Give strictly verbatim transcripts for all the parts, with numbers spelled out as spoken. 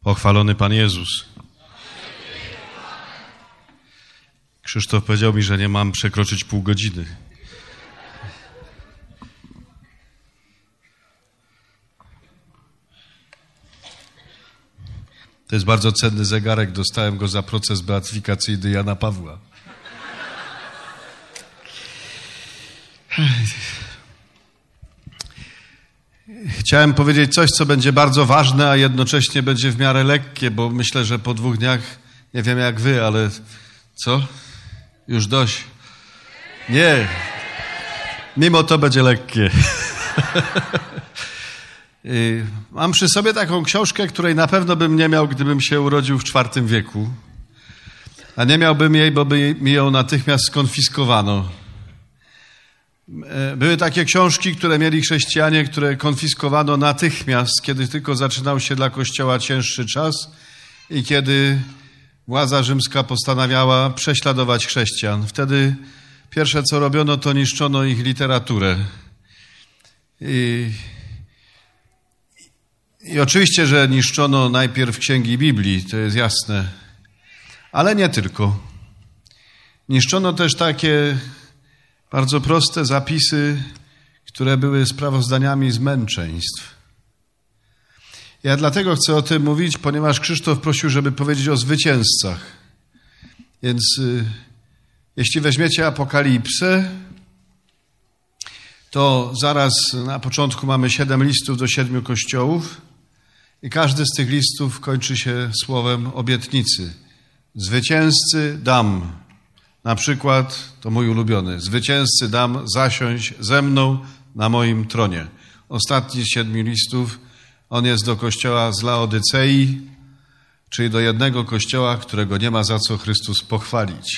Pochwalony Pan Jezus. Krzysztof powiedział mi, że nie mam przekroczyć pół godziny. To jest bardzo cenny zegarek. Dostałem go za proces beatyfikacyjny Jana Pawła. Chciałem powiedzieć coś, co będzie bardzo ważne, a jednocześnie będzie w miarę lekkie, bo myślę, że po dwóch dniach, nie wiem jak wy, ale co? Już dość. Nie. Mimo to będzie lekkie. Mam przy sobie taką książkę, której na pewno bym nie miał, gdybym się urodził w czwartym wieku. A nie miałbym jej, bo by mi ją natychmiast skonfiskowano. Były takie książki, które mieli chrześcijanie, które konfiskowano natychmiast, kiedy tylko zaczynał się dla Kościoła cięższy czas i kiedy władza rzymska postanawiała prześladować chrześcijan. Wtedy pierwsze, co robiono, to niszczono ich literaturę. I, i oczywiście, że niszczono najpierw księgi Biblii, to jest jasne, ale nie tylko. Niszczono też takie bardzo proste zapisy, które były sprawozdaniami z męczeństw. Ja dlatego chcę o tym mówić, ponieważ Krzysztof prosił, żeby powiedzieć o zwycięzcach. Więc y, jeśli weźmiecie Apokalipsę, to zaraz na początku mamy siedem listów do siedmiu kościołów i każdy z tych listów kończy się słowem obietnicy. Zwycięzcy dam. Na przykład, to mój ulubiony, zwycięzcy dam zasiąść ze mną na moim tronie. Ostatni z siedmiu listów, on jest do kościoła z Laodycei, czyli do jednego kościoła, którego nie ma za co Chrystus pochwalić.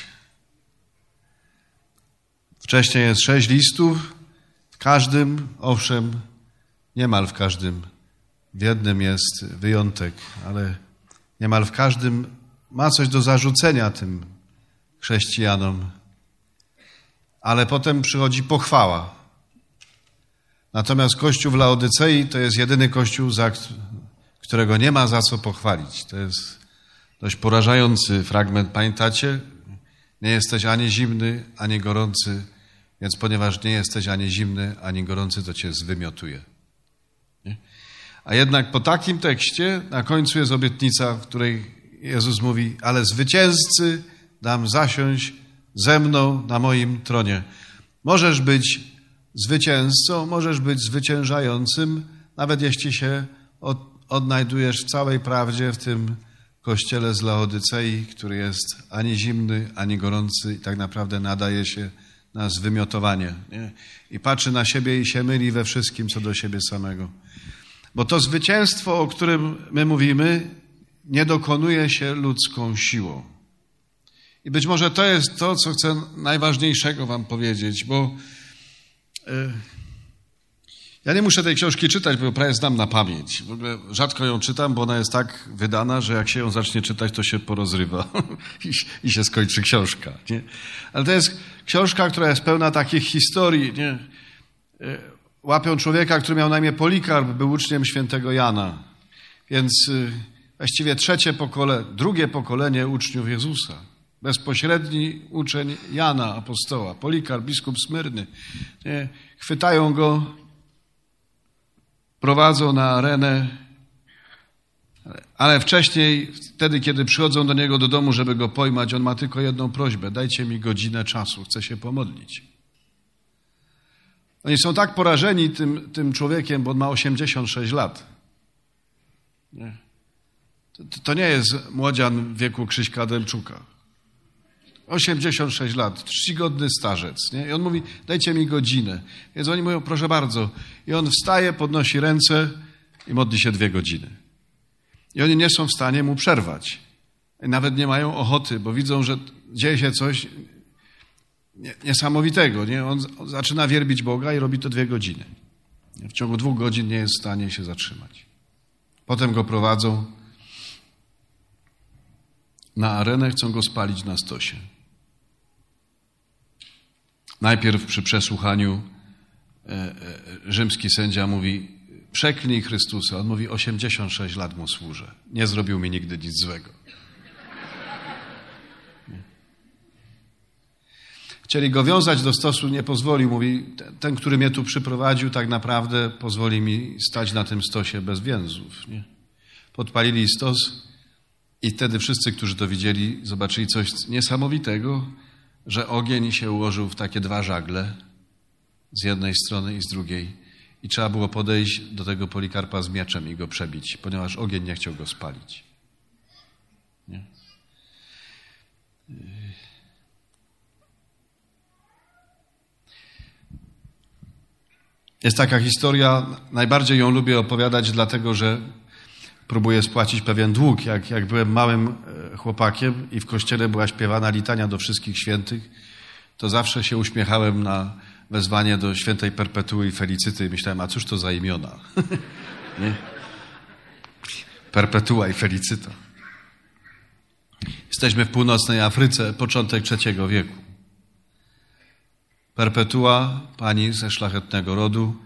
Wcześniej jest sześć listów, w każdym, owszem, niemal w każdym, w jednym jest wyjątek, ale niemal w każdym ma coś do zarzucenia tym chrześcijanom. Ale potem przychodzi pochwała. Natomiast Kościół w Laodycei to jest jedyny Kościół, za którego nie ma za co pochwalić. To jest dość porażający fragment. Pamiętacie? Nie jesteś ani zimny, ani gorący, więc ponieważ nie jesteś ani zimny, ani gorący, to cię zwymiotuje. Nie? A jednak po takim tekście na końcu jest obietnica, w której Jezus mówi, ale zwycięzcy dam zasiąść ze mną na moim tronie. Możesz być zwycięzcą, możesz być zwyciężającym, nawet jeśli się od, odnajdujesz w całej prawdzie w tym kościele z Laodycei, który jest ani zimny, ani gorący i tak naprawdę nadaje się na zwymiotowanie. Nie? I patrzy na siebie i się myli we wszystkim, co do siebie samego. Bo to zwycięstwo, o którym my mówimy, nie dokonuje się ludzką siłą. I być może to jest to, co chcę najważniejszego wam powiedzieć, bo yy, ja nie muszę tej książki czytać, bo prawie znam na pamięć. W ogóle rzadko ją czytam, bo ona jest tak wydana, że jak się ją zacznie czytać, to się porozrywa i, i się skończy książka. Nie? Ale to jest książka, która jest pełna takich historii. Nie? Yy, łapią człowieka, który miał na imię Polikarp, był uczniem świętego Jana. Więc yy, właściwie trzecie pokolenie, drugie pokolenie uczniów Jezusa. Bezpośredni uczeń Jana, apostoła, Polikarp, biskup Smyrny. Nie? Chwytają go, prowadzą na arenę, ale wcześniej, wtedy, kiedy przychodzą do niego do domu, żeby go pojmać, on ma tylko jedną prośbę. Dajcie mi godzinę czasu, chcę się pomodlić. Oni są tak porażeni tym, tym człowiekiem, bo on ma osiemdziesiąt sześć lat. Nie? To, to nie jest młodzian w wieku Krzyśka Adamczuka. osiemdziesiąt sześć lat, czcigodny starzec. Nie? I on mówi, dajcie mi godzinę. Więc oni mówią, proszę bardzo. I on wstaje, podnosi ręce i modli się dwie godziny. I oni nie są w stanie mu przerwać. I nawet nie mają ochoty, bo widzą, że dzieje się coś niesamowitego. Nie? On zaczyna wielbić Boga i robi to dwie godziny. W ciągu dwóch godzin nie jest w stanie się zatrzymać. Potem go prowadzą na arenę, chcą go spalić na stosie. Najpierw przy przesłuchaniu e, e, rzymski sędzia mówi, przeklnij Chrystusa. On mówi, osiemdziesiąt sześć lat mu służę. Nie zrobił mi nigdy nic złego. Chcieli go wiązać do stosu, nie pozwolił. Mówi, ten, który mnie tu przyprowadził, tak naprawdę pozwoli mi stać na tym stosie bez więzów. Nie? Podpalili stos i wtedy wszyscy, którzy to widzieli, zobaczyli coś niesamowitego, że ogień się ułożył w takie dwa żagle z jednej strony i z drugiej. I trzeba było podejść do tego Polikarpa z mieczem i go przebić, ponieważ ogień nie chciał go spalić. Nie? Jest taka historia, najbardziej ją lubię opowiadać, dlatego że próbuję spłacić pewien dług. Jak, jak byłem małym chłopakiem i w kościele była śpiewana litania do wszystkich świętych, to zawsze się uśmiechałem na wezwanie do świętej Perpetuły i Felicyty i myślałem, a cóż to za imiona? Nie? Perpetua i Felicyta. Jesteśmy w północnej Afryce, początek trzeciego wieku. Perpetua, pani ze szlachetnego rodu.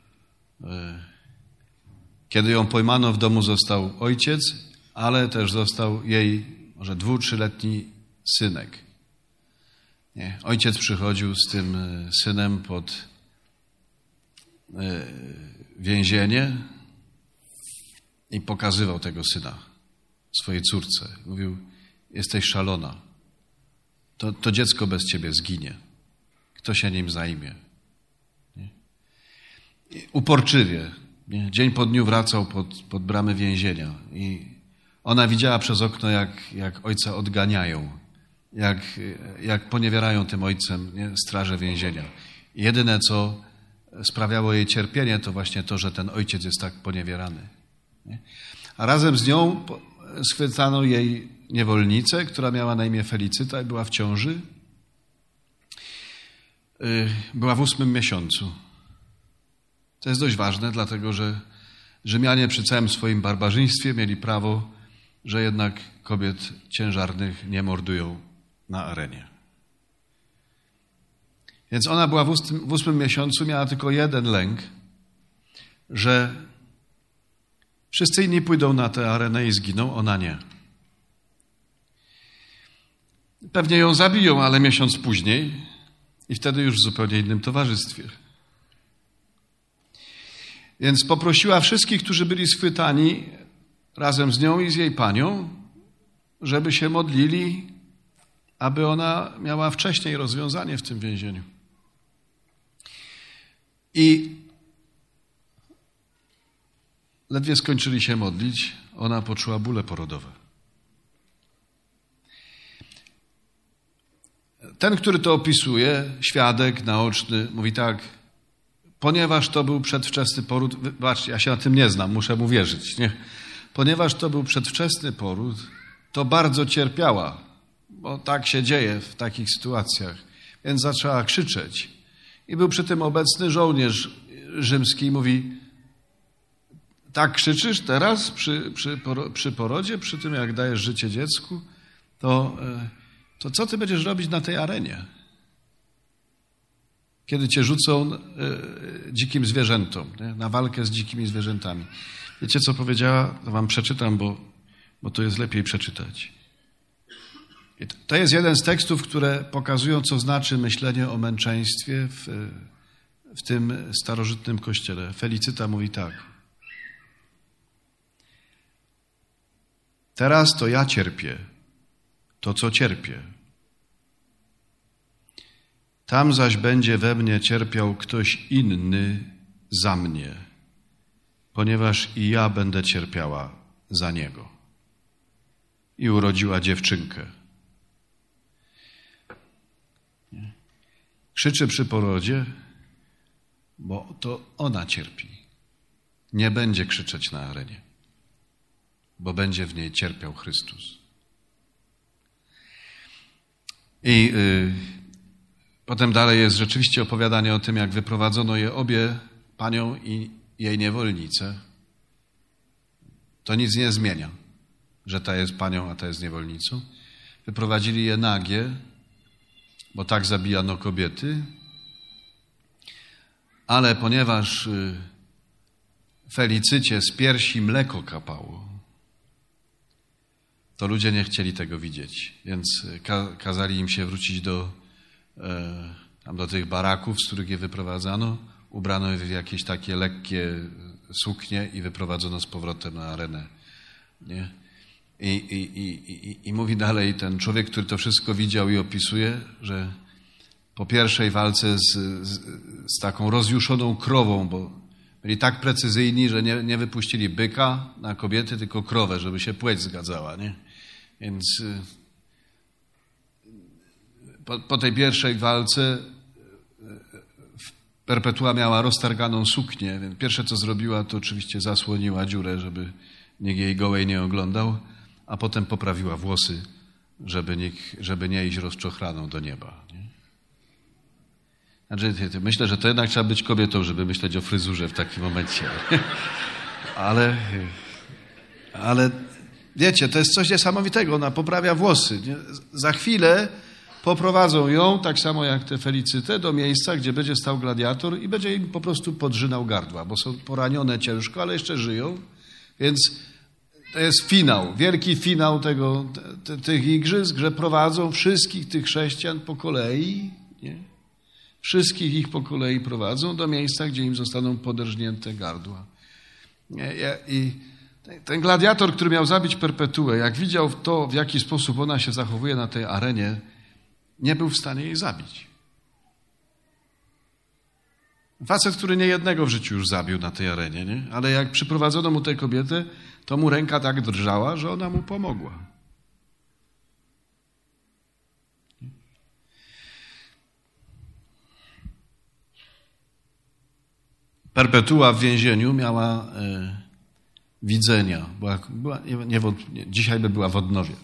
Kiedy ją pojmano, w domu został ojciec, ale też został jej może dwu, trzyletni synek. Nie. Ojciec przychodził z tym synem pod więzienie i pokazywał tego syna swojej córce. Mówił, jesteś szalona. To, to dziecko bez ciebie zginie. Kto się nim zajmie? Nie? Uporczywie. Nie? Dzień po dniu wracał pod, pod bramy więzienia i ona widziała przez okno, jak, jak ojca odganiają, jak, jak poniewierają tym ojcem, nie? Straże więzienia. I jedyne, co sprawiało jej cierpienie, to właśnie to, że ten ojciec jest tak poniewierany. Nie? A razem z nią schwytano jej niewolnicę, która miała na imię Felicyta i była w ciąży. Była w ósmym miesiącu. To jest dość ważne, dlatego że Rzymianie przy całym swoim barbarzyństwie mieli prawo, że jednak kobiet ciężarnych nie mordują na arenie. Więc ona była w ósmym, w ósmym miesiącu, miała tylko jeden lęk, że wszyscy inni pójdą na tę arenę i zginą, ona nie. Pewnie ją zabiją, ale miesiąc później i wtedy już w zupełnie innym towarzystwie. Więc poprosiła wszystkich, którzy byli schwytani razem z nią i z jej panią, żeby się modlili, aby ona miała wcześniej rozwiązanie w tym więzieniu. I ledwie skończyli się modlić, ona poczuła bóle porodowe. Ten, który to opisuje, świadek naoczny, mówi tak, ponieważ to był przedwczesny poród, wybaczcie, ja się na tym nie znam, muszę mu wierzyć, nie? Ponieważ to był przedwczesny poród, to bardzo cierpiała, bo tak się dzieje w takich sytuacjach, więc zaczęła krzyczeć. I był przy tym obecny żołnierz rzymski i mówi, tak krzyczysz teraz przy, przy, przy porodzie, przy tym jak dajesz życie dziecku, to, to co ty będziesz robić na tej arenie? Kiedy cię rzucą y, dzikim zwierzętom, nie? Na walkę z dzikimi zwierzętami. Wiecie, co powiedziała? To wam przeczytam, bo, bo to jest lepiej przeczytać. I to jest jeden z tekstów, które pokazują, co znaczy myślenie o męczeństwie w, w tym starożytnym kościele. Felicyta mówi tak. Teraz to ja cierpię, to co cierpię. Tam zaś będzie we mnie cierpiał ktoś inny za mnie, ponieważ i ja będę cierpiała za niego. I urodziła dziewczynkę. Krzyczy przy porodzie, bo to ona cierpi. Nie będzie krzyczeć na arenie, bo będzie w niej cierpiał Chrystus. I yy, potem dalej jest rzeczywiście opowiadanie o tym, jak wyprowadzono je obie, panią i jej niewolnicę. To nic nie zmienia, że ta jest panią, a ta jest niewolnicą. Wyprowadzili je nagie, bo tak zabijano kobiety. Ale ponieważ Felicycie z piersi mleko kapało, to ludzie nie chcieli tego widzieć, więc ka- kazali im się wrócić do, e, tam do tych baraków, z których je wyprowadzano, ubrano je w jakieś takie lekkie suknie i wyprowadzono z powrotem na arenę. Nie? I, i, i, i, I mówi dalej ten człowiek, który to wszystko widział i opisuje, że po pierwszej walce z, z, z taką rozjuszoną krową, bo byli tak precyzyjni, że nie, nie wypuścili byka na kobiety, tylko krowę, żeby się płeć zgadzała. Nie? Więc po, po tej pierwszej walce Perpetua miała roztarganą suknię, więc pierwsze co zrobiła, to oczywiście zasłoniła dziurę, żeby nikt jej gołej nie oglądał, a potem poprawiła włosy, żeby, nikt, żeby nie iść rozczochraną do nieba. Nie? Znaczy, myślę, że to jednak trzeba być kobietą, żeby myśleć o fryzurze w takim momencie. Ale, ale wiecie, to jest coś niesamowitego. Ona poprawia włosy. Nie? Za chwilę poprowadzą ją, tak samo jak tę Felicytę, do miejsca, gdzie będzie stał gladiator i będzie im po prostu podrzynał gardła, bo są poranione ciężko, ale jeszcze żyją. Więc to jest finał, wielki finał tego, te, tych igrzysk, że prowadzą wszystkich tych chrześcijan po kolei, nie? Wszystkich ich po kolei prowadzą do miejsca, gdzie im zostaną poderżnięte gardła. I ten gladiator, który miał zabić Perpetuę, jak widział to, w jaki sposób ona się zachowuje na tej arenie, nie był w stanie jej zabić. Facet, który nie jednego w życiu już zabił na tej arenie, nie? Ale jak przyprowadzono mu tę kobietę, to mu ręka tak drżała, że ona mu pomogła. Perpetua w więzieniu miała e, widzenia. Była, była, nie, nie, nie, dzisiaj by była w odnowie.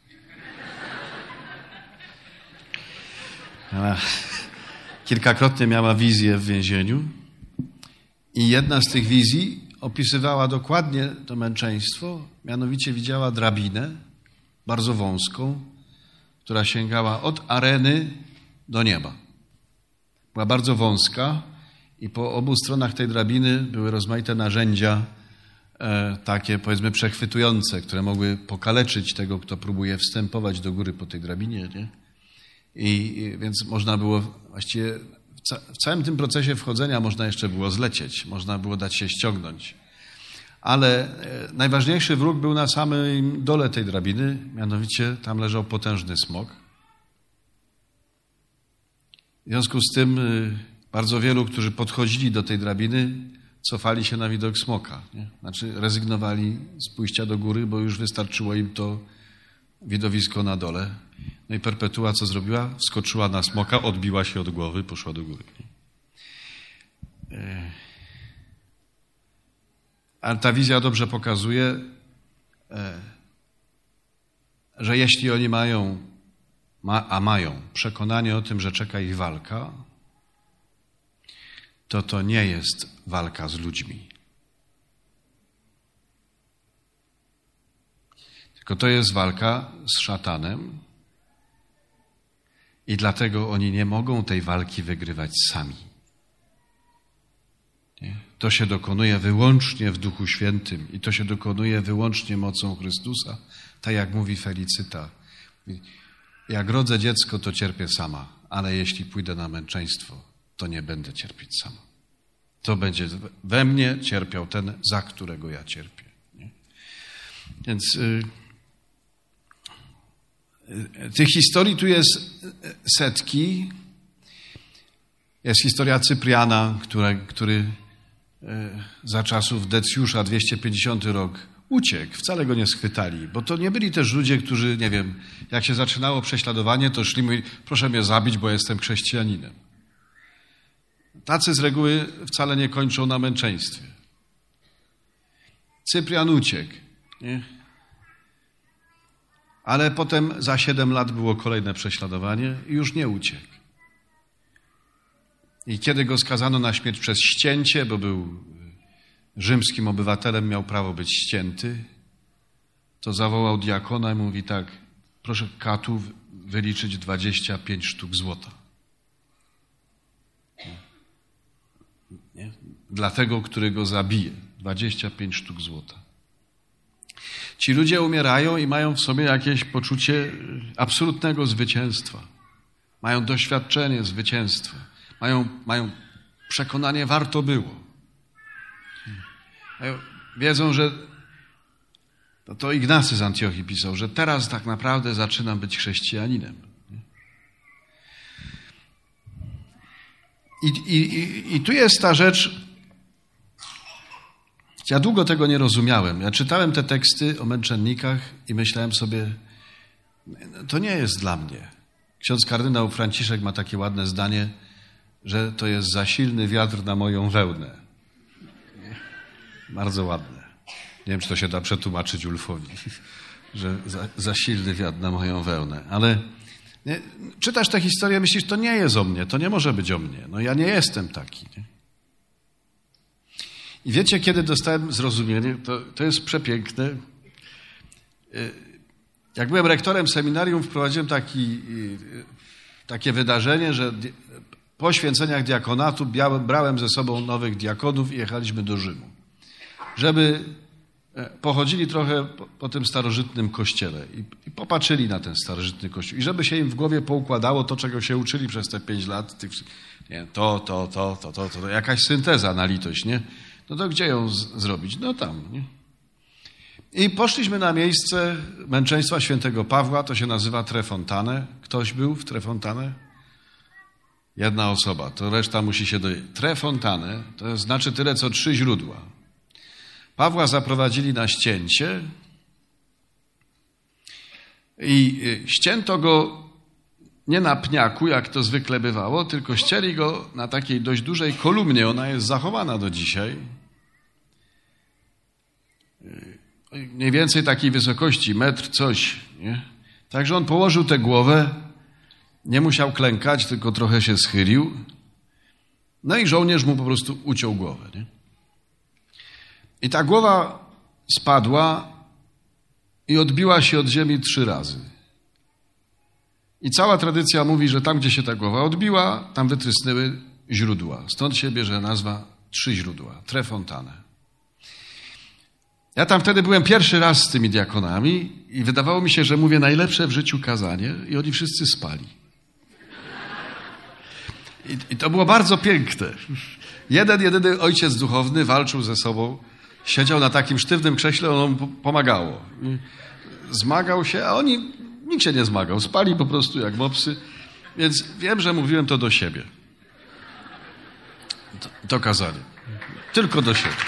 Miała, kilkakrotnie miała wizję w więzieniu i jedna z tych wizji opisywała dokładnie to męczeństwo, mianowicie widziała drabinę, bardzo wąską, która sięgała od areny do nieba. Była bardzo wąska i po obu stronach tej drabiny były rozmaite narzędzia, e, takie powiedzmy przechwytujące, które mogły pokaleczyć tego, kto próbuje wstępować do góry po tej drabinie. Nie? I, I więc można było właściwie w, ca- w całym tym procesie wchodzenia można jeszcze było zlecieć, można było dać się ściągnąć. Ale e, najważniejszy wróg był na samym dole tej drabiny, mianowicie tam leżał potężny smok. W związku z tym e, bardzo wielu, którzy podchodzili do tej drabiny, cofali się na widok smoka. Nie? Znaczy rezygnowali z pójścia do góry, bo już wystarczyło im to widowisko na dole. No i Perpetua co zrobiła? Wskoczyła na smoka, odbiła się od głowy, poszła do góry. Nie? Ale ta wizja dobrze pokazuje, że jeśli oni mają, a mają przekonanie o tym, że czeka ich walka, to to nie jest walka z ludźmi. Tylko to jest walka z szatanem i dlatego oni nie mogą tej walki wygrywać sami. Nie? To się dokonuje wyłącznie w Duchu Świętym i to się dokonuje wyłącznie mocą Chrystusa. Tak jak mówi Felicyta. Jak rodzę dziecko, to cierpię sama, ale jeśli pójdę na męczeństwo, to nie będę cierpieć sama. To będzie we mnie cierpiał ten, za którego ja cierpię. Nie? Więc y, y, tych historii tu jest setki. Jest historia Cypriana, która, który y, za czasów Decjusza, dwieście pięćdziesiąty rok, uciekł. Wcale go nie schwytali, bo to nie byli też ludzie, którzy, nie wiem, jak się zaczynało prześladowanie, to szli mówili, proszę mnie zabić, bo jestem chrześcijaninem. Tacy z reguły wcale nie kończą na męczeństwie. Cyprian uciekł, nie? Ale potem za siedem lat było kolejne prześladowanie i już nie uciekł. I kiedy go skazano na śmierć przez ścięcie, bo był rzymskim obywatelem, miał prawo być ścięty, to zawołał diakona i mówi tak, proszę katu wyliczyć dwadzieścia pięć sztuk złota. Nie? Dla tego, który go zabije. dwadzieścia pięć sztuk złota. Ci ludzie umierają i mają w sobie jakieś poczucie absolutnego zwycięstwa. Mają doświadczenie zwycięstwa. Mają, mają przekonanie, warto było. Wiedzą, że to, to Ignacy z Antiochii pisał, że teraz tak naprawdę zaczynam być chrześcijaninem. I, i, I tu jest ta rzecz. Ja długo tego nie rozumiałem. Ja czytałem te teksty o męczennikach i myślałem sobie, to nie jest dla mnie. Ksiądz kardynał Franciszek ma takie ładne zdanie, że to jest za silny wiatr na moją wełnę. Bardzo ładne. Nie wiem, czy to się da przetłumaczyć Ulfowi, że za, za silny wiatr na moją wełnę. Ale nie, czytasz tę historię, myślisz, to nie jest o mnie, to nie może być o mnie. No ja nie jestem taki. Nie? I wiecie, kiedy dostałem zrozumienie, to, to jest przepiękne. Jak byłem rektorem seminarium, wprowadziłem taki, takie wydarzenie, że po święceniach diakonatu brałem ze sobą nowych diakonów i jechaliśmy do Rzymu, żeby pochodzili trochę po, po tym starożytnym kościele i, i popatrzyli na ten starożytny kościół i żeby się im w głowie poukładało to, czego się uczyli przez te pięć lat, tych, nie, to, to, to, to, to, to, to, jakaś synteza na litość, nie? No to gdzie ją z, zrobić? No tam, nie? I poszliśmy na miejsce męczeństwa świętego Pawła, to się nazywa Trefontane. Ktoś był w Trefontane? Jedna osoba, to reszta musi się dowiedzieć. Trefontane to znaczy tyle, co trzy źródła. Pawła zaprowadzili na ścięcie i ścięto go nie na pniaku, jak to zwykle bywało, tylko ścięli go na takiej dość dużej kolumnie. Ona jest zachowana do dzisiaj. Mniej więcej takiej wysokości, metr coś. Nie? Także on położył tę głowę, nie musiał klękać, tylko trochę się schylił. No i żołnierz mu po prostu uciął głowę. Nie? I ta głowa spadła i odbiła się od ziemi trzy razy. I cała tradycja mówi, że tam, gdzie się ta głowa odbiła, tam wytrysnęły źródła. Stąd się bierze nazwa trzy źródła, Trefontane. Ja tam wtedy byłem pierwszy raz z tymi diakonami i wydawało mi się, że mówię najlepsze w życiu kazanie i oni wszyscy spali. I, i to było bardzo piękne. Jeden, jedyny ojciec duchowny walczył ze sobą, siedział na takim sztywnym krześle, ono mu pomagało. I zmagał się, a oni, nikt się nie zmagał, spali po prostu jak mopsy, więc wiem, że mówiłem to do siebie. To, to kazanie. Tylko do siebie.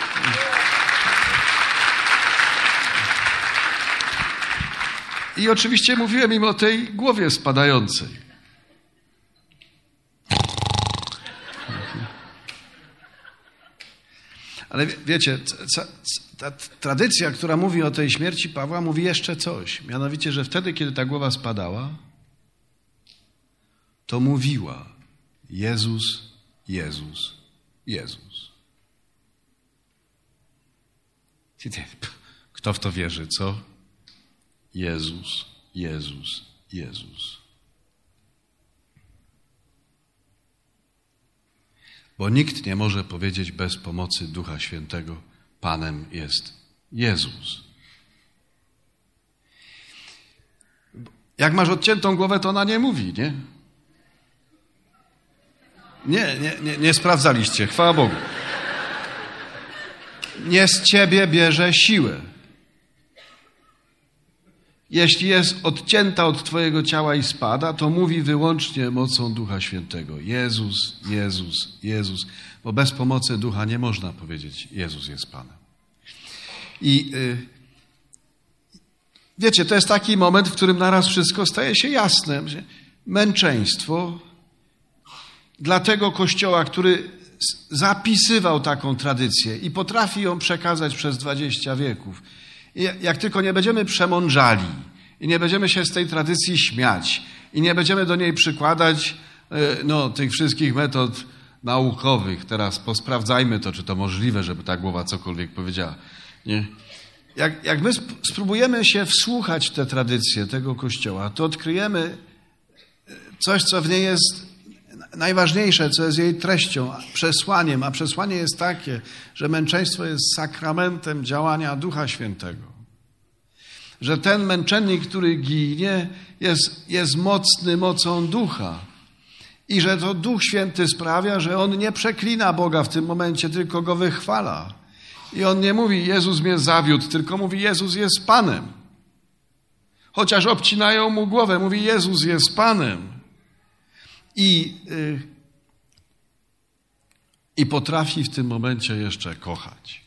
I oczywiście mówiłem im o tej głowie spadającej. Ale wiecie, ta tradycja, która mówi o tej śmierci Pawła, mówi jeszcze coś. Mianowicie, że wtedy, kiedy ta głowa spadała, to mówiła Jezus, Jezus, Jezus. Kto w to wierzy, co? Jezus, Jezus, Jezus. Bo nikt nie może powiedzieć bez pomocy Ducha Świętego, Panem jest Jezus. Jak masz odciętą głowę, to ona nie mówi, nie? Nie, nie, nie, nie sprawdzaliście, chwała Bogu. Nie z ciebie bierze siłę. Jeśli jest odcięta od twojego ciała i spada, to mówi wyłącznie mocą Ducha Świętego. Jezus, Jezus, Jezus. Bo bez pomocy Ducha nie można powiedzieć, Jezus jest Panem. I yy, wiecie, to jest taki moment, w którym naraz wszystko staje się jasne. Męczeństwo dla tego Kościoła, który zapisywał taką tradycję i potrafi ją przekazać przez dwadzieścia wieków. I jak tylko nie będziemy przemądrzali i nie będziemy się z tej tradycji śmiać i nie będziemy do niej przykładać no, tych wszystkich metod naukowych, teraz posprawdzajmy to, czy to możliwe, żeby ta głowa cokolwiek powiedziała. Nie? Jak, jak my spróbujemy się wsłuchać w tę tradycję tego Kościoła, to odkryjemy coś, co w niej jest najważniejsze, co jest jej treścią, przesłaniem, a przesłanie jest takie, że męczeństwo jest sakramentem działania Ducha Świętego. Że ten męczennik, który ginie, jest, jest mocny mocą Ducha. I że to Duch Święty sprawia, że on nie przeklina Boga w tym momencie, tylko go wychwala. I on nie mówi, Jezus mnie zawiódł, tylko mówi, Jezus jest Panem. Chociaż obcinają mu głowę, mówi, Jezus jest Panem. I, yy, i potrafi w tym momencie jeszcze kochać.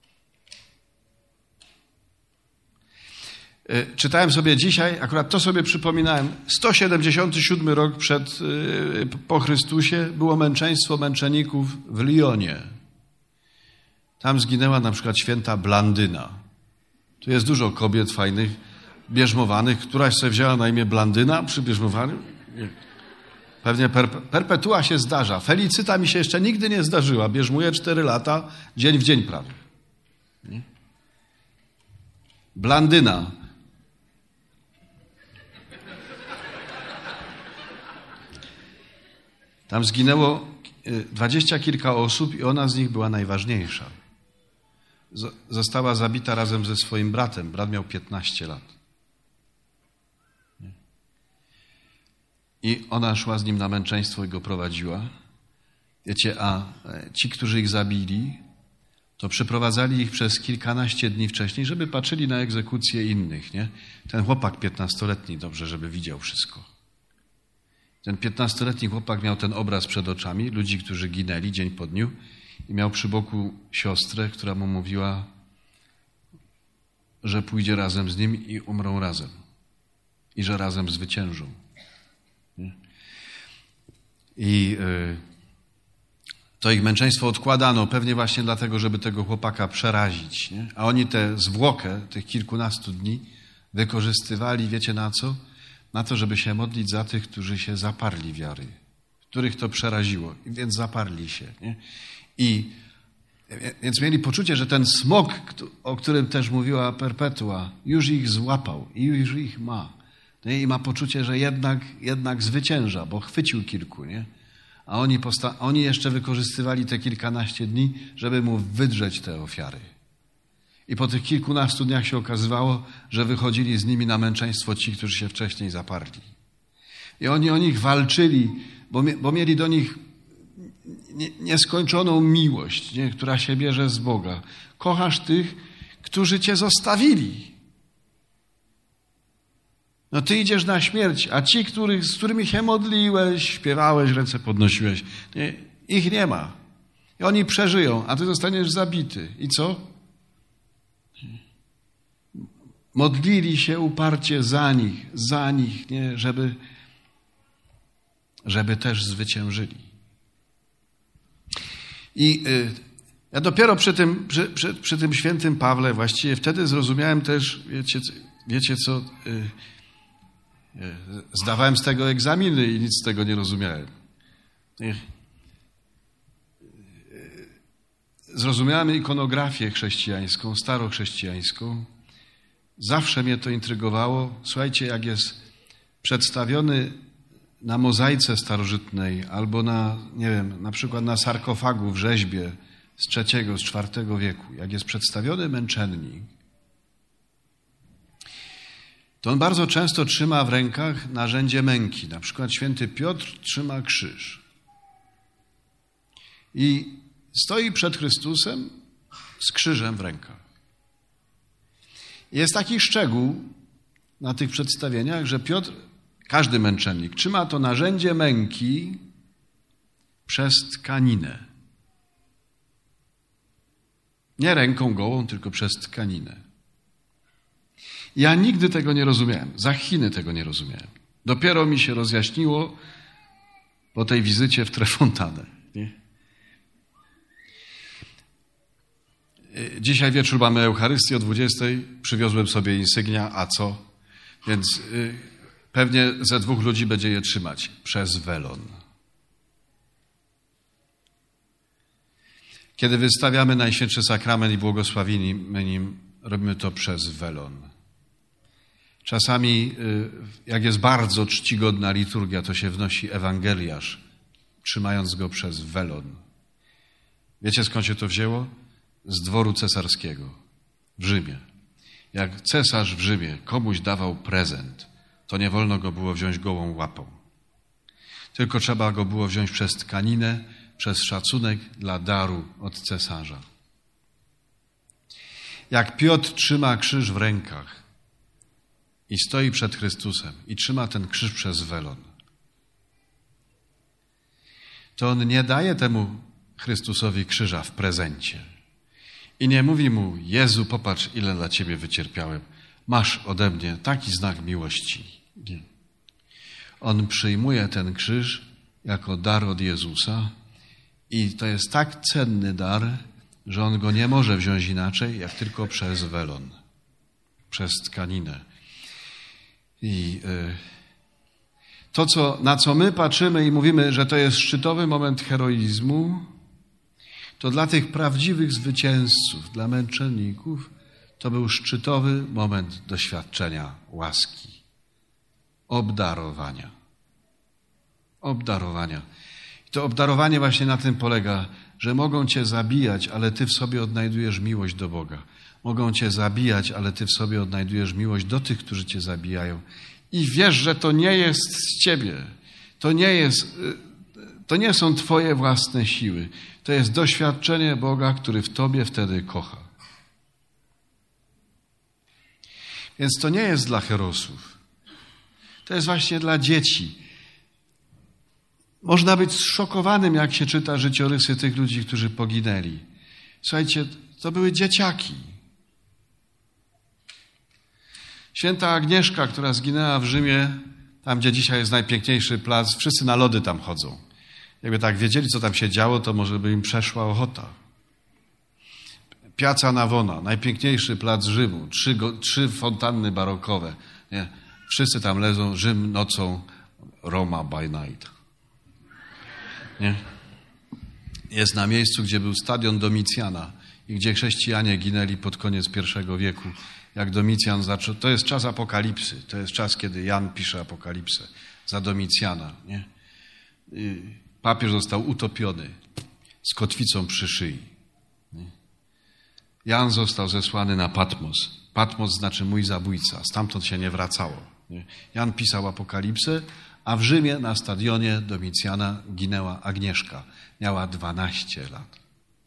Yy, czytałem sobie dzisiaj, akurat to sobie przypominałem, sto siedemdziesiąty siódmy rok przed, yy, po Chrystusie było męczeństwo męczenników w Lyonie. Tam zginęła na przykład święta Blandyna. Tu jest dużo kobiet fajnych, bierzmowanych. Któraś sobie wzięła na imię Blandyna przy bierzmowaniu? Nie. Pewnie per, perpetua się zdarza. Felicyta mi się jeszcze nigdy nie zdarzyła. Bierzmuje cztery lata, dzień w dzień prawie. Nie? Blandyna. Tam zginęło dwadzieścia kilka osób i ona z nich była najważniejsza. Została zabita razem ze swoim bratem. Brat miał piętnaście lat. I ona szła z nim na męczeństwo i go prowadziła. Wiecie, a ci, którzy ich zabili, to przeprowadzali ich przez kilkanaście dni wcześniej, żeby patrzyli na egzekucję innych. Nie? Ten chłopak piętnastoletni, dobrze, żeby widział wszystko. Ten piętnastoletni chłopak miał ten obraz przed oczami, ludzi, którzy ginęli dzień po dniu i miał przy boku siostrę, która mu mówiła, że pójdzie razem z nim i umrą razem. I że razem zwyciężą. Nie? I yy, to ich męczeństwo odkładano pewnie właśnie dlatego, żeby tego chłopaka przerazić. Nie? A oni tę zwłokę tych kilkunastu dni wykorzystywali, wiecie na co? Na to, żeby się modlić za tych, którzy się zaparli wiary, których to przeraziło, więc zaparli się. Nie? I więc mieli poczucie, że ten smok, o którym też mówiła Perpetua, już ich złapał i już ich ma. Nie? I ma poczucie, że jednak, jednak zwycięża, bo chwycił kilku. Nie? A oni, posta- oni jeszcze wykorzystywali te kilkanaście dni, żeby mu wydrzeć te ofiary. I po tych kilkunastu dniach się okazywało, że wychodzili z nimi na męczeństwo ci, którzy się wcześniej zaparli. I oni o nich walczyli, bo, bo mieli do nich nieskończoną miłość, nie? Która się bierze z Boga. Kochasz tych, którzy cię zostawili. No ty idziesz na śmierć, a ci, których, z którymi się modliłeś, śpiewałeś, ręce podnosiłeś, nie? Ich nie ma. I oni przeżyją, a ty zostaniesz zabity. I co? Modlili się uparcie za nich, za nich, nie? Żeby, żeby też zwyciężyli. I y, ja dopiero przy tym, przy, przy, przy tym świętym Pawle właściwie wtedy zrozumiałem też, wiecie, wiecie co, y, y, zdawałem z tego egzaminy i nic z tego nie rozumiałem. Y, y, zrozumiałem ikonografię chrześcijańską, starochrześcijańską. Zawsze mnie to intrygowało. Słuchajcie, jak jest przedstawiony na mozaice starożytnej albo na, nie wiem, na przykład na sarkofagu w rzeźbie z trzeciego, z czwartego wieku, jak jest przedstawiony męczennik, to on bardzo często trzyma w rękach narzędzie męki. Na przykład święty Piotr trzyma krzyż. I stoi przed Chrystusem z krzyżem w rękach. Jest taki szczegół na tych przedstawieniach, że Piotr, każdy męczennik, trzyma to narzędzie męki przez tkaninę. Nie ręką gołą, tylko przez tkaninę. Ja nigdy tego nie rozumiałem. Za Chiny tego nie rozumiałem. Dopiero mi się rozjaśniło po tej wizycie w Trefontanę. Nie? Dzisiaj wieczór mamy Eucharystię o dwudziestej. Przywiozłem sobie insygnia, a co? Więc y, pewnie ze dwóch ludzi będzie je trzymać. Przez welon. Kiedy wystawiamy Najświętszy Sakrament i błogosławimy nim, robimy to przez welon. Czasami, y, jak jest bardzo czcigodna liturgia, to się wnosi ewangeliarz trzymając go przez welon. Wiecie, skąd się to wzięło? Z dworu cesarskiego w Rzymie. Jak cesarz w Rzymie komuś dawał prezent, to nie wolno go było wziąć gołą łapą. Tylko trzeba go było wziąć przez tkaninę, przez szacunek dla daru od cesarza. Jak Piotr trzyma krzyż w rękach i stoi przed Chrystusem i trzyma ten krzyż przez welon, to on nie daje temu Chrystusowi krzyża w prezencie. I nie mówi mu: Jezu, popatrz, ile dla Ciebie wycierpiałem. Masz ode mnie taki znak miłości. Nie. On przyjmuje ten krzyż jako dar od Jezusa i to jest tak cenny dar, że on go nie może wziąć inaczej, jak tylko przez welon, przez tkaninę. I y, to, co, na co my patrzymy i mówimy, że to jest szczytowy moment heroizmu, to dla tych prawdziwych zwycięzców, dla męczenników, to był szczytowy moment doświadczenia łaski, obdarowania. Obdarowania. I to obdarowanie właśnie na tym polega, że mogą cię zabijać, ale ty w sobie odnajdujesz miłość do Boga. Mogą cię zabijać, ale ty w sobie odnajdujesz miłość do tych, którzy cię zabijają. I wiesz, że to nie jest z ciebie. To nie jest, to nie są twoje własne siły. To jest doświadczenie Boga, który w tobie wtedy kocha. Więc to nie jest dla herosów. To jest właśnie dla dzieci. Można być zszokowanym, jak się czyta życiorysy tych ludzi, którzy poginęli. Słuchajcie, to były dzieciaki. Święta Agnieszka, która zginęła w Rzymie, tam gdzie dzisiaj jest najpiękniejszy plac, wszyscy na lody tam chodzą. Jakby tak wiedzieli, co tam się działo, to może by im przeszła ochota. Piazza Navona, najpiękniejszy plac Rzymu, trzy, go, trzy fontanny barokowe. Nie? Wszyscy tam lezą, Rzym nocą, Roma by night. Nie? Jest na miejscu, gdzie był stadion Domicjana i gdzie chrześcijanie ginęli pod koniec pierwszego wieku. Jak Domicjan zaczął, to jest czas apokalipsy, to jest czas, kiedy Jan pisze apokalipsę za Domicjana. Nie? Papież został utopiony z kotwicą przy szyi. Nie? Jan został zesłany na Patmos. Patmos znaczy mój zabójca, stamtąd się nie wracało. Nie? Jan pisał apokalipsę, a w Rzymie na stadionie Domicjana ginęła Agnieszka. Miała dwanaście lat.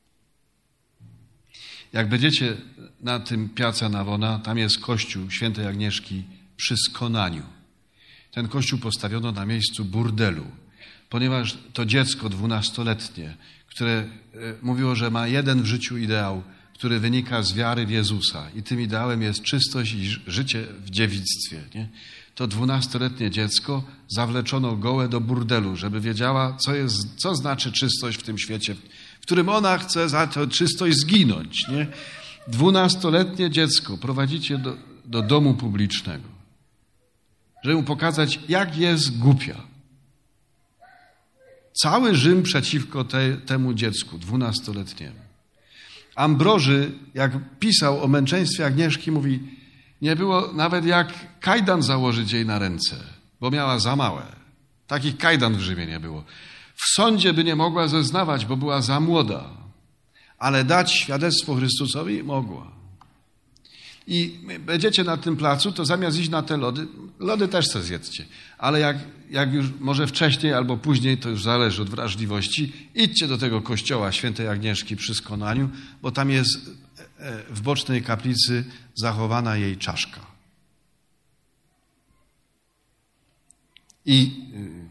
Jak będziecie na tym Piazza Navona, tam jest kościół świętej Agnieszki przy Skonaniu. Ten kościół postawiono na miejscu burdelu, ponieważ to dziecko dwunastoletnie, które mówiło, że ma jeden w życiu ideał, który wynika z wiary w Jezusa i tym ideałem jest czystość i życie w dziewictwie. Nie? To dwunastoletnie dziecko zawleczono gołe do burdelu, żeby wiedziała, co, jest, co znaczy czystość w tym świecie, w którym ona chce za tę czystość zginąć. Nie? Dwunastoletnie dziecko prowadzicie do, do domu publicznego, żeby mu pokazać, jak jest głupia. Cały Rzym przeciwko te, temu dziecku, dwunastoletniemu. Ambroży, jak pisał o męczeństwie Agnieszki, mówi, nie było nawet jak kajdan założyć jej na ręce, bo miała za małe. Takich kajdan w Rzymie nie było. W sądzie by nie mogła zeznawać, bo była za młoda, ale dać świadectwo Chrystusowi mogła. I będziecie na tym placu, to zamiast iść na te lody, lody też se zjedzcie, ale jak, jak już może wcześniej albo później, to już zależy od wrażliwości, idźcie do tego kościoła świętej Agnieszki przy Skonaniu, bo tam jest w bocznej kaplicy zachowana jej czaszka. I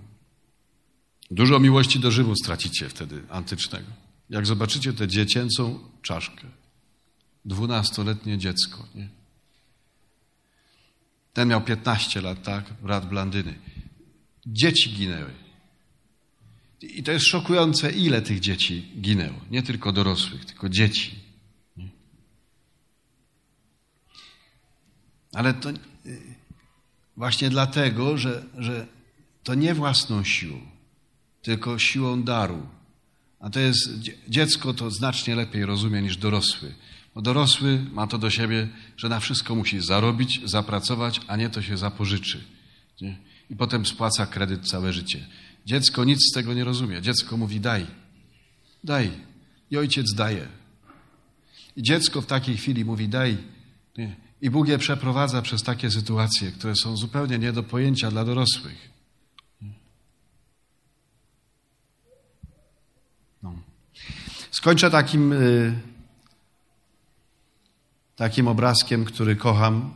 dużo miłości do Rzymu stracicie wtedy antycznego. Jak zobaczycie tę dziecięcą czaszkę. Dwunastoletnie dziecko. Nie? Ten miał piętnaście lat, tak? Brat Blandyny. Dzieci ginęły. I to jest szokujące, ile tych dzieci ginęło. Nie tylko dorosłych, tylko dzieci. Nie? Ale to właśnie dlatego, że, że to nie własną siłą, tylko siłą daru. A to jest, dziecko to znacznie lepiej rozumie niż dorosły. Bo dorosły ma to do siebie, że na wszystko musi zarobić, zapracować, a nie to się zapożyczy. Nie? I potem spłaca kredyt całe życie. Dziecko nic z tego nie rozumie. Dziecko mówi daj, daj. I ojciec daje. I dziecko w takiej chwili mówi daj. I Bóg je przeprowadza przez takie sytuacje, które są zupełnie nie do pojęcia dla dorosłych. No. Skończę takim, takim obrazkiem, który kocham.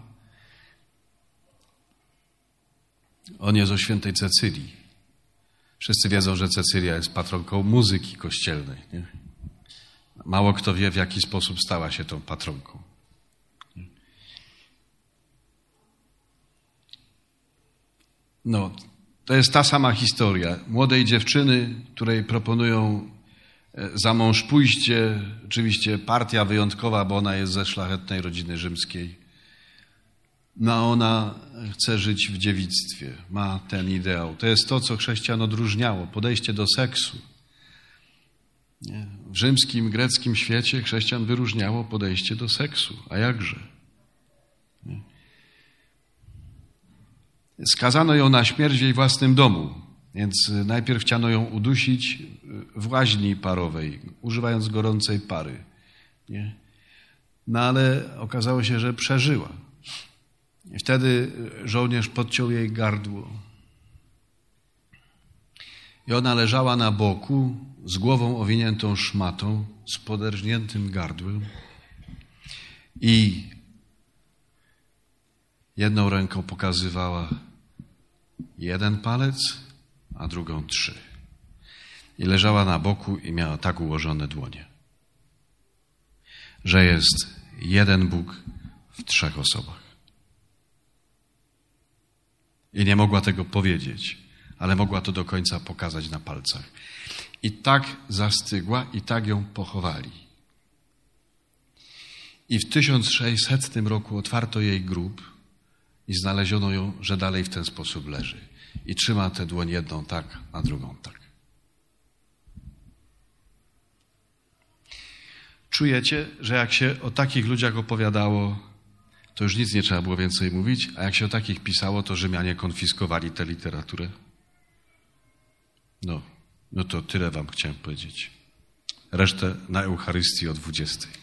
On jest o świętej Cecylii. Wszyscy wiedzą, że Cecylia jest patronką muzyki kościelnej. Nie? Mało kto wie, w jaki sposób stała się tą patronką. No, to jest ta sama historia. Młodej dziewczyny, której proponują za mąż pójście, oczywiście partia wyjątkowa, bo ona jest ze szlachetnej rodziny rzymskiej. No, ona chce żyć w dziewictwie, ma ten ideał. To jest to, co chrześcijan odróżniało, podejście do seksu. Nie? W rzymskim, greckim świecie chrześcijan wyróżniało podejście do seksu. A jakże? Nie? Skazano ją na śmierć w jej własnym domu, więc najpierw chciano ją udusić w łaźni parowej, używając gorącej pary. Nie? No ale okazało się, że przeżyła. I wtedy żołnierz podciął jej gardło. I ona leżała na boku, z głową owiniętą szmatą, z poderżniętym gardłem. I jedną ręką pokazywała jeden palec, a drugą trzy. I leżała na boku i miała tak ułożone dłonie, że jest jeden Bóg w trzech osobach. I nie mogła tego powiedzieć, ale mogła to do końca pokazać na palcach. I tak zastygła i tak ją pochowali. I w tysiąc sześćsetnym roku otwarto jej grób i znaleziono ją, że dalej w ten sposób leży. I trzyma tę dłoń jedną tak, a drugą tak. Czujecie, że jak się o takich ludziach opowiadało, to już nic nie trzeba było więcej mówić, a jak się o takich pisało, to Rzymianie konfiskowali tę literaturę? No, no to tyle wam chciałem powiedzieć. Resztę na Eucharystii o dwudziestej.